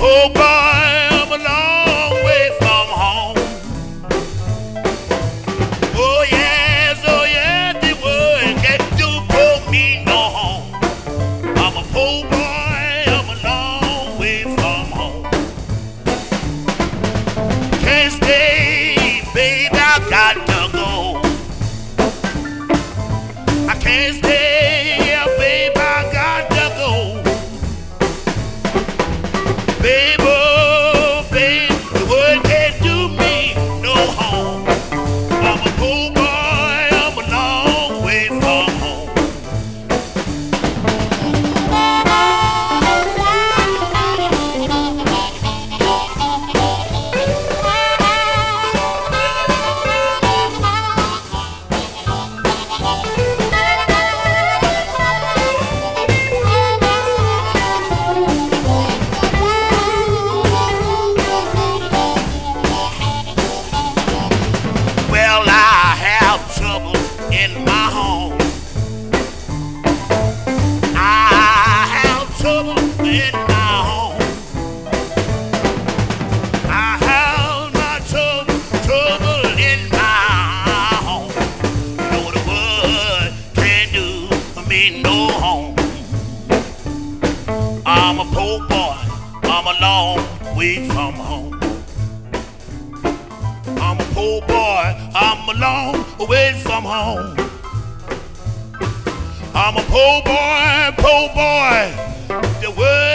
poor boy, I'm a long way from home. Oh yes, the world can't do for me no home. I'm a poor boy, I'm a long way from home. Can't stay, baby, I got to go. I can't stay, baby, I got to go. Baby, oh, baby, the world can't do me no harm. I'm a poor boy, I'm a long way from home. Well, I have trouble in my home. I have trouble in my home. I have my trouble in my home. No, the world can't do me no harm. I'm a poor boy, I'm a long way from home. I'm a poor boy, I'm a long way from home. I'm a poor boy, the world